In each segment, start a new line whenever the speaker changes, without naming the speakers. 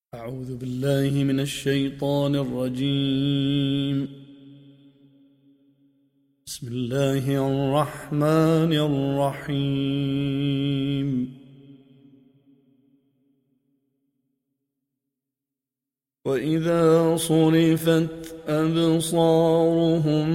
أعوذ بالله من الشيطان الرجيم. بسم الله الرحمن الرحيم. وإذا صرفت أبصارهم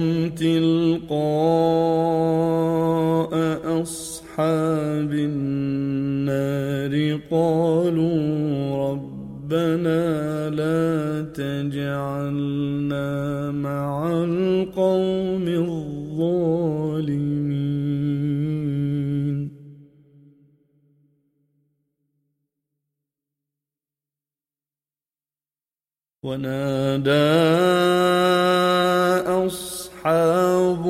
تلقاء أصحاب النار قالوا ربنا لا تجعلنا مع القوم الظالمين. ونادى أصحاب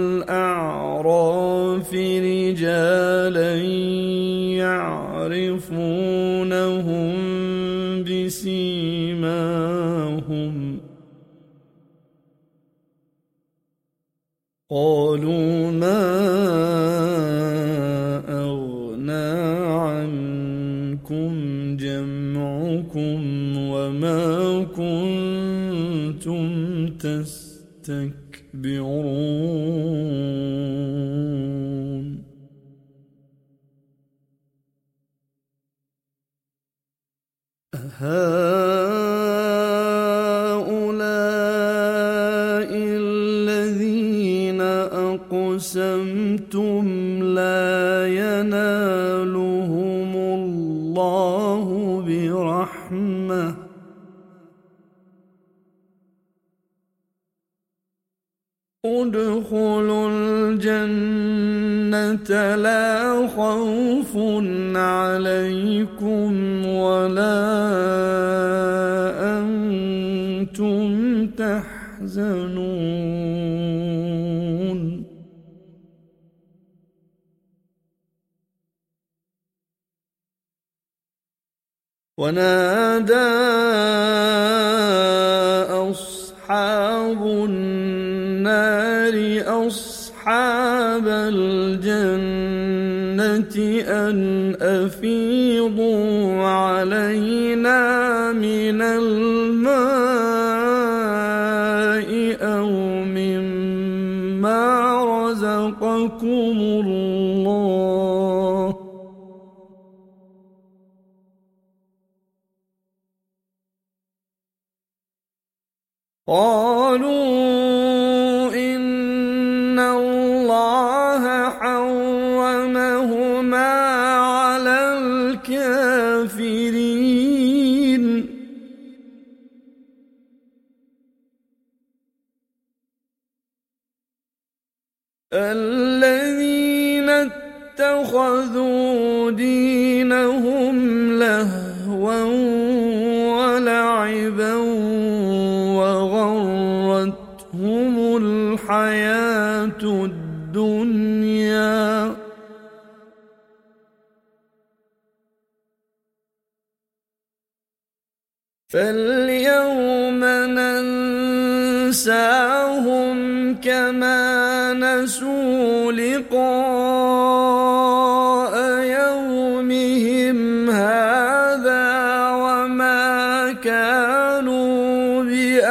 الأعراف رجالا يعرفونهم بسيماهم قالوا ما أغنى عنكم جمعكم وما كنتم تستكبرون. أهؤلاء الذين أقسمتم لا ينالهم الله برحمة ادخلوا الجنة لا خوف عليكم ولا أنتم تحزنون. ونادى أصحاب النار أصحاب الجنة أن أفيضوا علينا من الماء أو مما رزقكم الله قالوا إن الله حرمهما على الكافرين. الذين اتخذوا دينهم لهوا ولعبا وغرتهم الحياة الدنيا فاليوم ننساهم كما نسوا لقاء يومهم هذا وما كانوا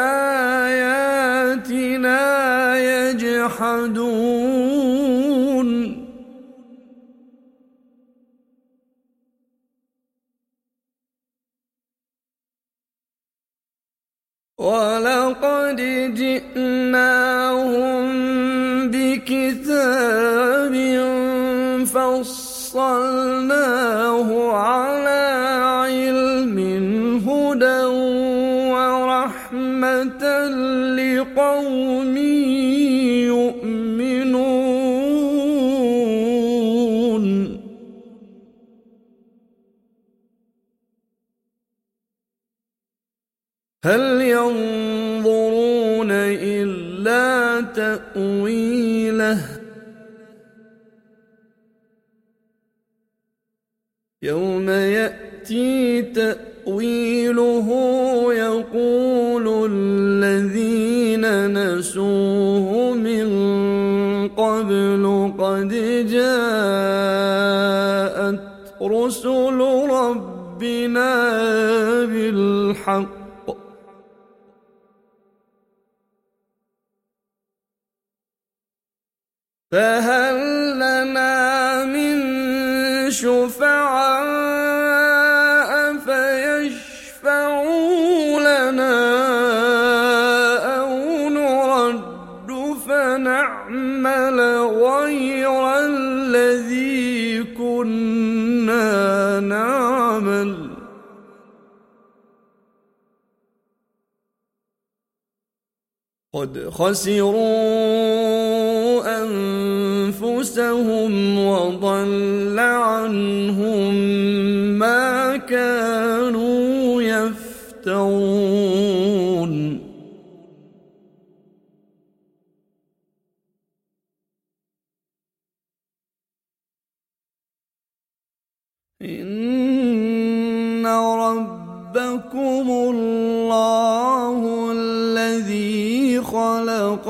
بآياتنا يجحدون. ولقد جئناهم بكتاب فصلناه على علم هدى ورحمة لقوم يؤمنون. هل ينظرون إلا تأويله يوم يأتي تأويله يقول الذين نسوه من قبل قد جاءت رسل ربنا بالله بالحق فهل لنا من شفعاء فيشفعوا لنا أو نرد فنعمل غير الذي كنا نعمل قد خسروا أنفسهم وضل عنهم ما كانوا يفترون إن ربكم الله الذي خلق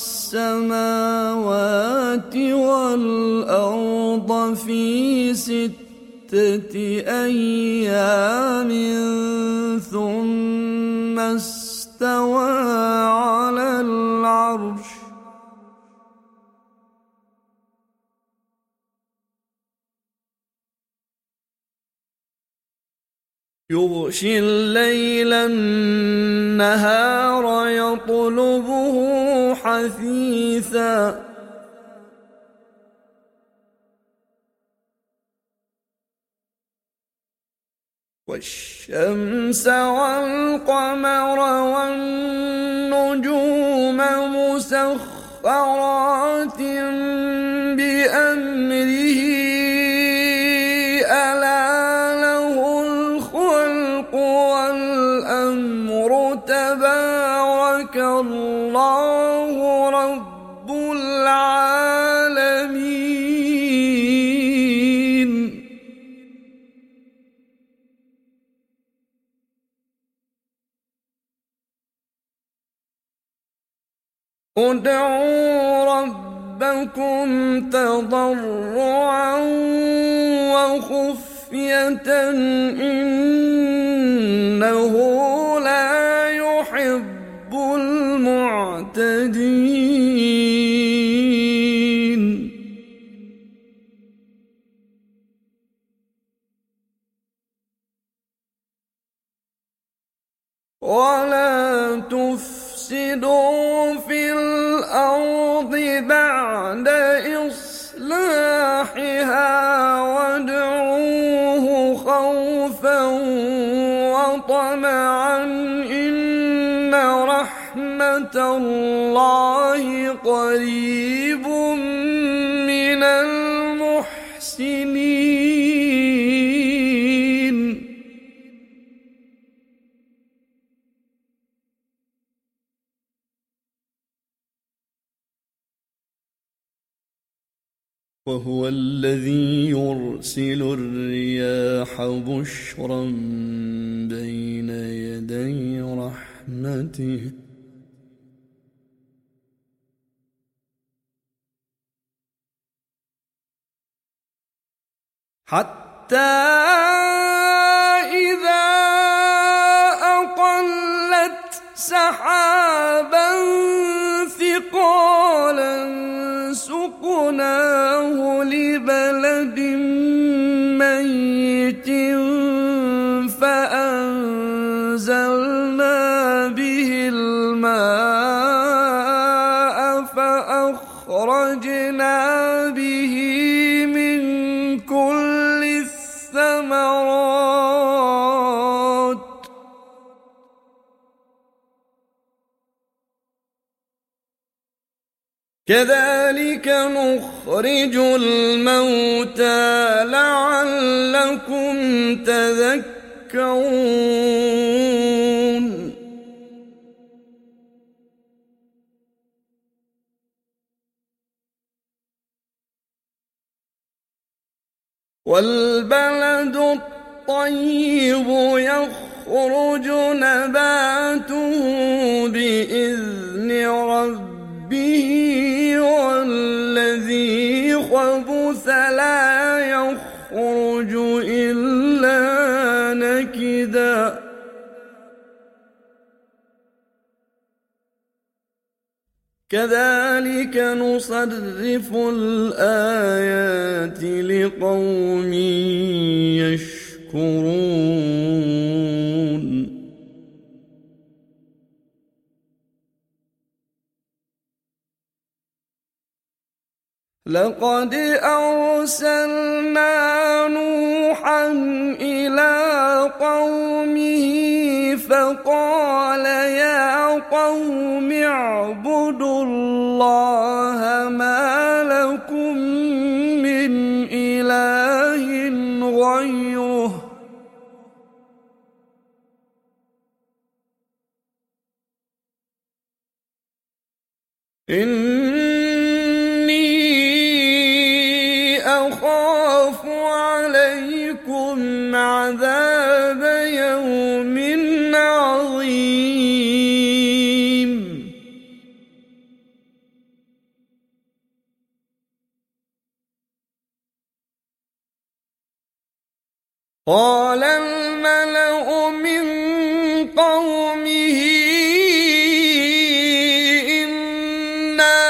السماوات والأرض في 6 أيام ثم استوى على العرش يغشي الليل النهار يطلبه حثيثا والشمس والقمر والنجوم مسخرات بأمره ألا له الخلق والأمر تبارك الله رب العالمين ادعوا ربكم تضرعا وخفية إنه لا يحب المعتدين ولا تفسدوا في الأرض بعد إصلاحها وادعوه خوفا وطمعا إن رحمة الله قريب من المحسنين وهو الذي يرسل الرياح بشرا بين يدي رحمته حتى إذا أقلت سحابا ثقالا سقناه لبلد ميت فأنزلنا به الماء فأخرجنا به من كل الثمرات كذلك نخرج الموتى لعلكم تذكرون والبلد الطيب يخرج نباته بإذن ربه والذي خبث لا يخرج إلا نكدا كذلك نصرف الآيات لقوم يشكرون. لقد أرسلنا نوحا إلى قومه فقال يا قوم اعبدوا الله ما لكم من إله غيره أخاف عليكم عذاب يوم عظيم. قال الملأ من قومه إنا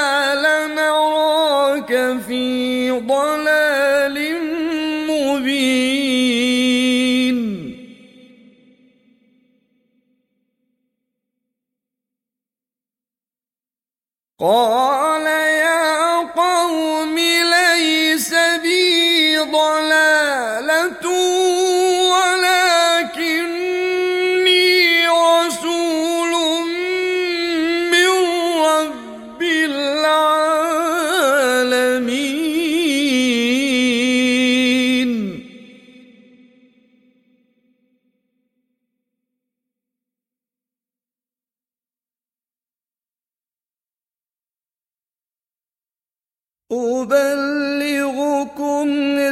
لنراك في ضلال مبين. قال يا قوم ليس بي ضلالة ولكني رسول من رب العالمين. أبلغكم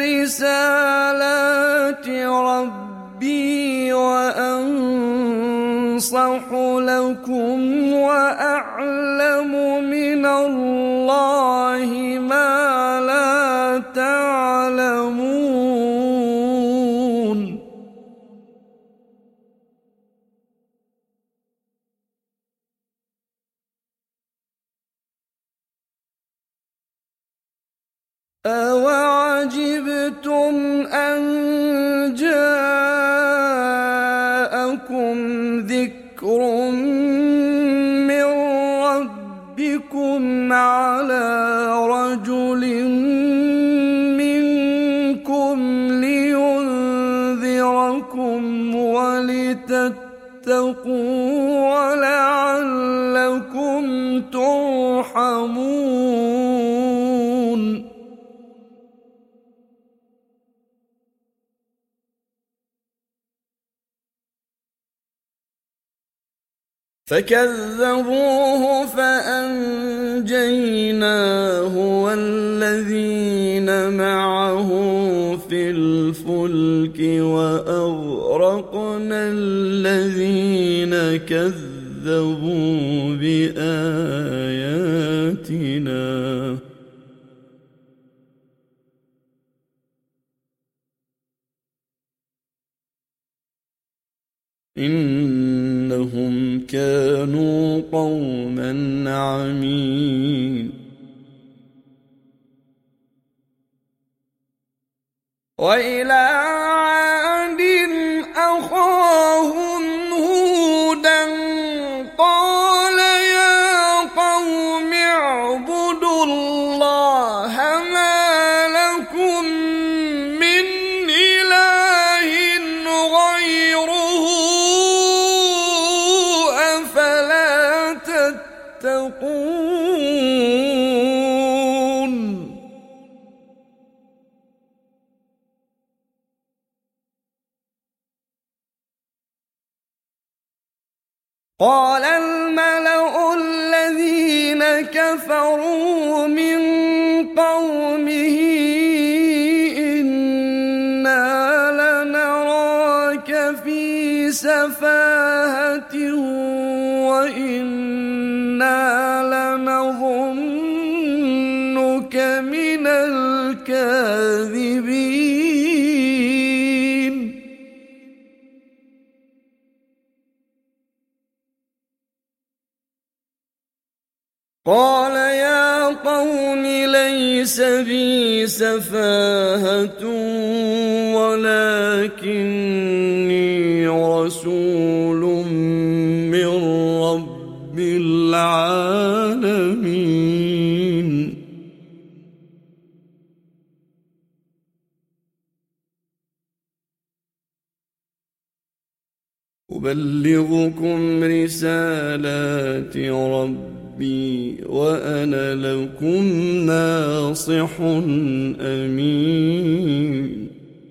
رسالات ربي وأنصح لكم وأعلم من الله ما لا تعلمون. أوعجبتم أن جاءكم ذكر من ربكم على رجل منكم لينذركم ولتتقوا ولعلكم ترحمون. فكذبوه فأنجيناه والذين معه في الفلك وأغرقنا الذين كذبوا بآياتنا إنهم كانوا قوما عمين. وإلى عاد أخاهم هودا قال يا قوم اعبدوا الله ما لكم من إله غيره أفلا تتقون. قال الملأ الذين كفروا من قومه إنا لنراك في سفاهة وإنا لنظنك من الكاذبين. قال يا قوم ليس بي سفاهة ولكني رسول من رب العالمين أبلغكم رسالات ربي وأنا لكم ناصح أمين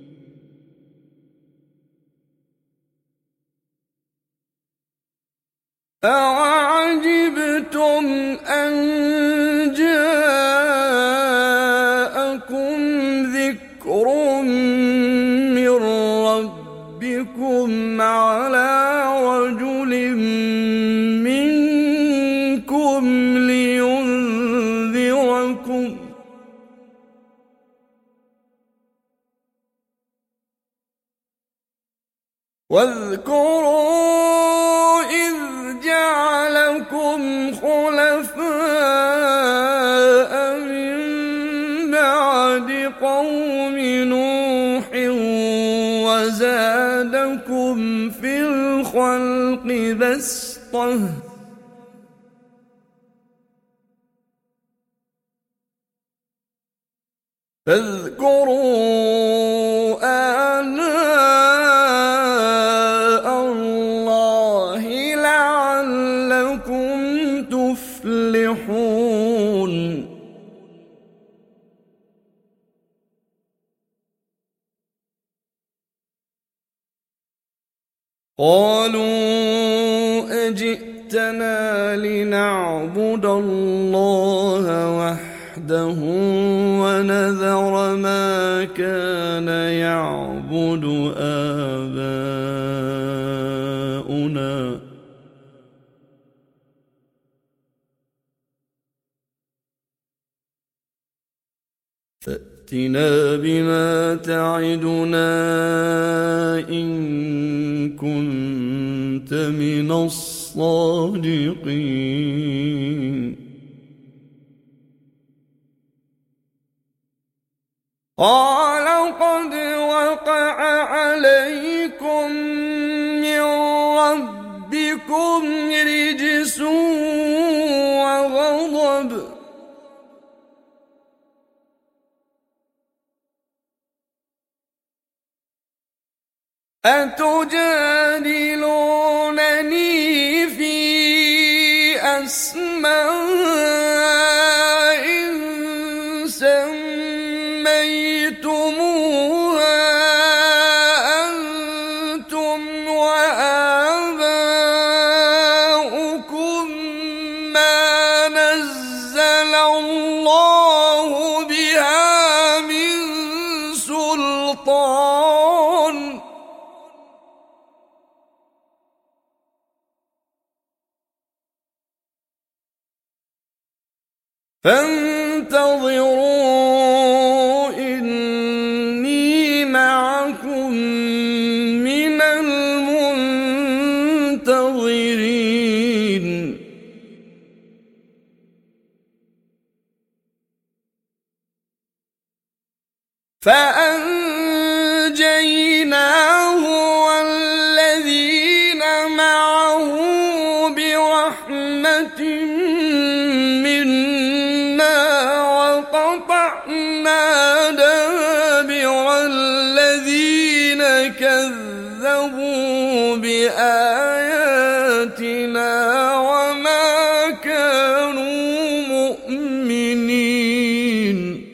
أَوَعَجِبْتُمْ أَنْ جَاءَكُمْ ذِكْرٌ مِّن رَّبِّكُمْ عَلَىٰ رَجُلٍ مِّنكُمْ لِيُنذِرَكُمْ ۖ واذكروا إذ جعلكم خلفاء من بعد قوم نوح وزادكم في الخلق بسطة فاذكروا آلاء الله لعلكم تفلحون قالوا أجئتنا لنعبد الله وحده ونذر ما كان يعبد آباؤنا فأتنا بما تعدنا إن كنت من الصادقين قال قد وقع عليكم من ربكم رجس وغضب أتجادلونني في أسماء سميتموها أنتم وآباؤكم ما نزل الله بها من سلطان فانتظروا إني معكم من المنتظرين فأنجيناه والذين معه برحمة كذبوا بآياتنا وما كانوا مؤمنين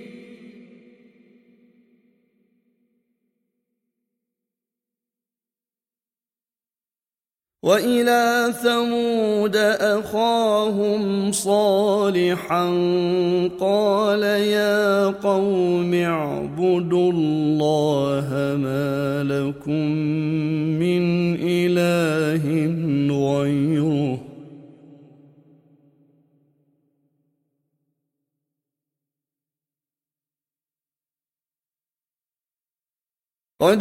وإلى ثمود أخاهم صالحا قال يا قوم اعبدوا الله ما لكم من إله غيره قد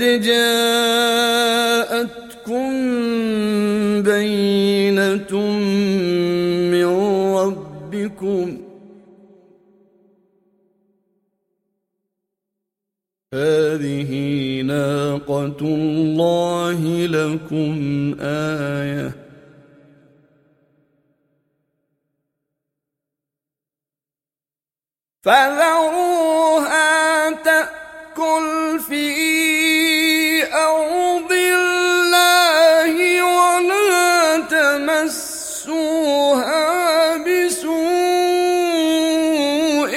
جاءتكم بينة من ربكم ربكم هذه ناقة الله لكم آية فذروها تأكل في أرض الله ولا تمسوها بسوء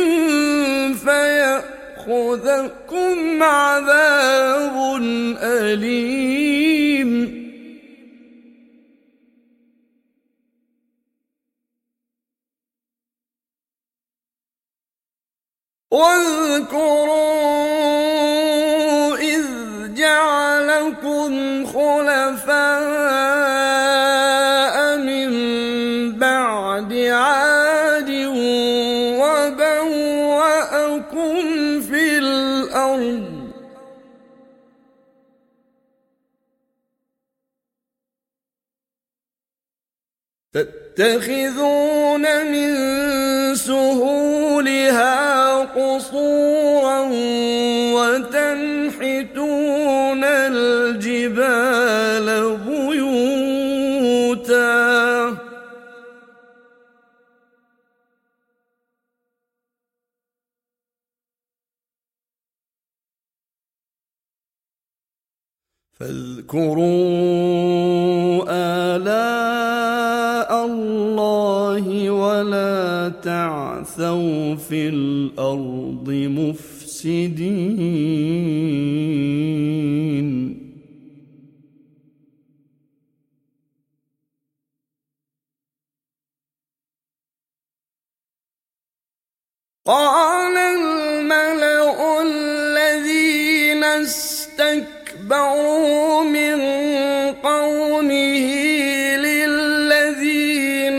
فيأخذكم عذاب أليم واذكروا إذ جعلكم خلفاء من بعد عاد وبوأكم في الأرض تتخذون من سهولها قصورا وتنحتون الجبال بيوتا فاذكروا آلاء الله ولا تعثوا في الأرض مفسدين قال الملأ الذين استكبروا من قومه للذين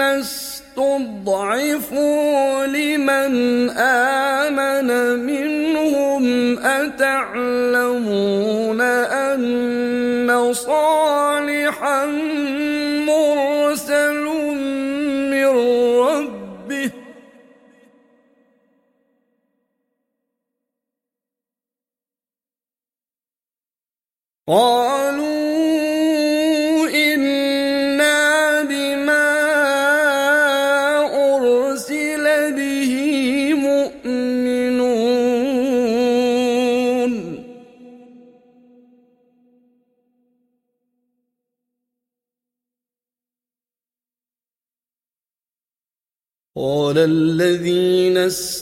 استضعفوا لمن آمن منهم أتعلمون أن صالحا مرسل من ربه قالوا إنا بما أرسل به مؤمنون قال الذين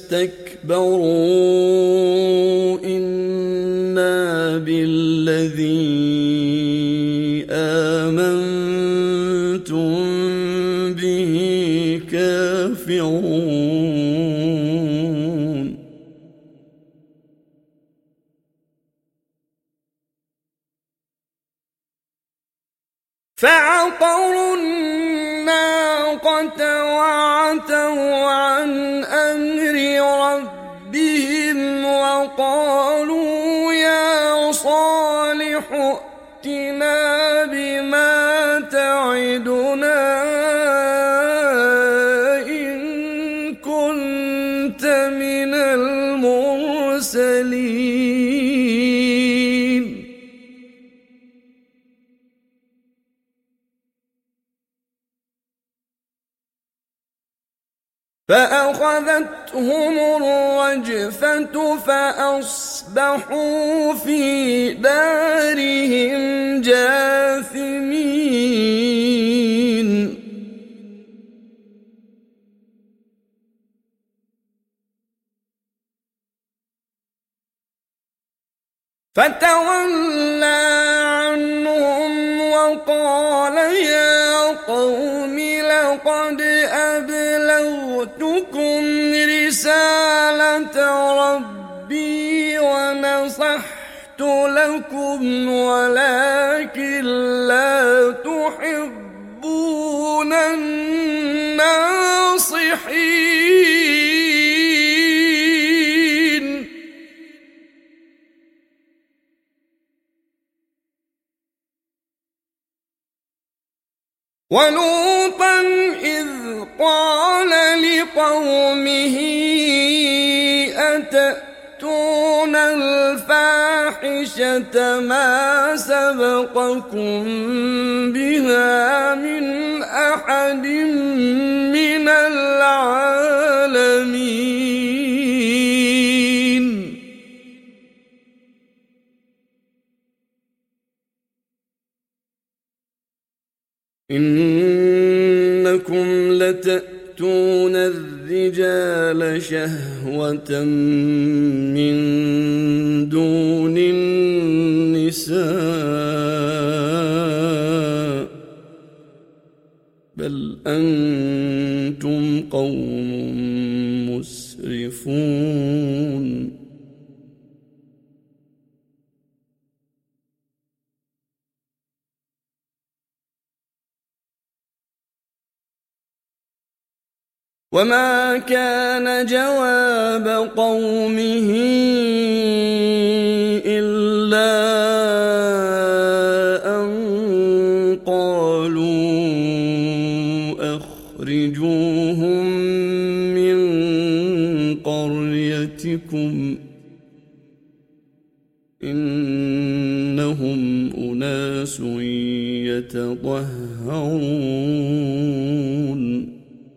استكبروا إنا بالذي آمنتم به كافرون فعقروا الناقة وعتوا عن أمر ربهم وقالوا يا صالح ائتنا بما تعدنا إن كنت من المرسلين فأخذتهم الرجفة فأصبحوا في دارهم جاثمين فتولى عنهم وقال يا قوم لقد أبلغتكم رسالة ربي ونصحت لكم ولكن لا تحبون الناصحين ولوطا إذ قال لقومه أتأتون الفاحشة ما سبقكم بها من أحد من العالمين إنكم لتأتون الرجال شهوة من دون النساء بل أنتم قوم مسرفون وما كان جواب قومه إلا أن قالوا أخرجوهم من قريتكم إنهم أناس يتطهرون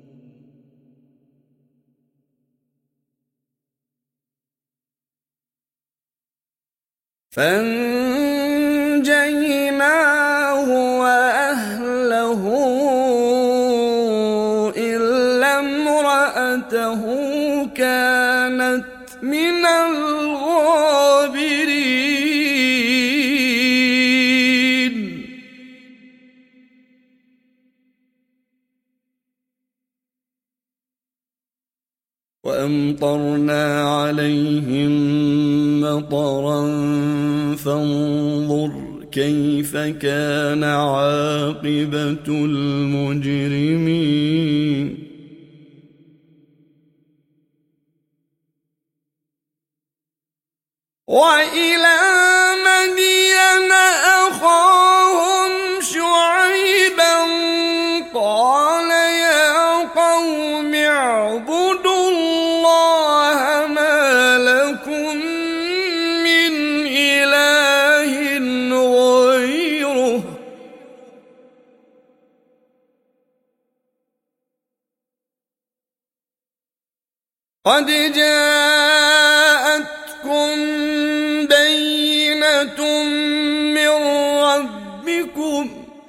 فانجيناه وأهله إلا امرأته كانت من الغابرين وأمطرنا عليهم مطرا فانظر كيف كان عاقبة المجرمين وإلى مدين أخاهم شعيبا قال يا قوم اعبدوا الله ما لكم من إله غيره قد جاءتكم بينة من ربكم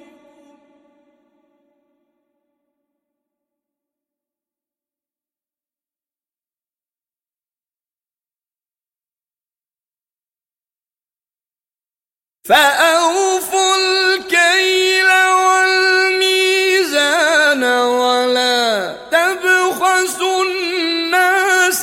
فأوفوا الكيل والميزان ولا تبخسوا الناس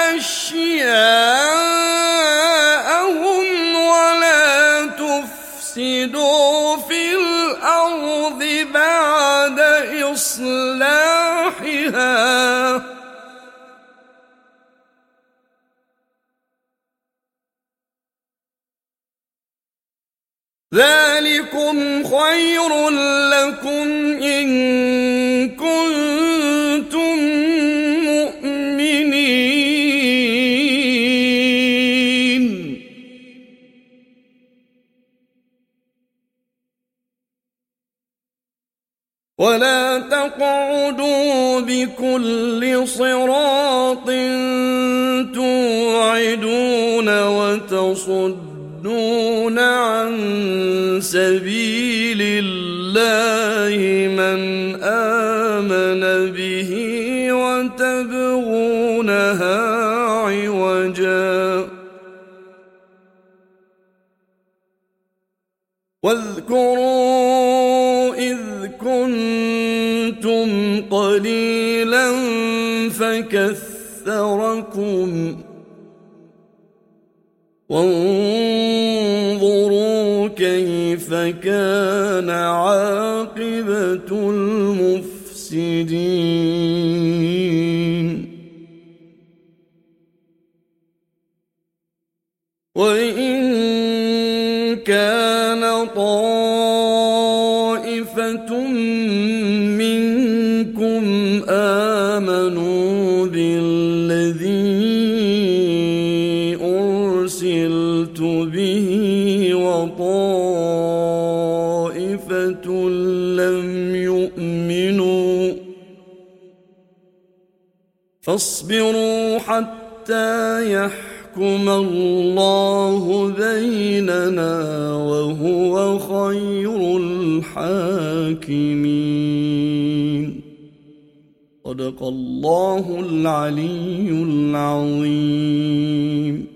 أشياءهم ولا تفسدوا في الأرض بعد إصلاحها ذلكم خير لكم إن كنتم مؤمنين ولا تقعدوا بكل صراط توعدون وتصدون عن سبيل الله من آمن به وتبغونها عوجا واذكروا إذ كنتم قليلا فكثركم وانظروا كيف كان عاقبة المفسدين وإن كان طائفة من منكم آمنوا بالذي أرسلت به وطائفة لم يؤمنوا فاصبروا حتى يحكم الله بيننا وهو خير الحاكمين. صدق الله العلي العظيم.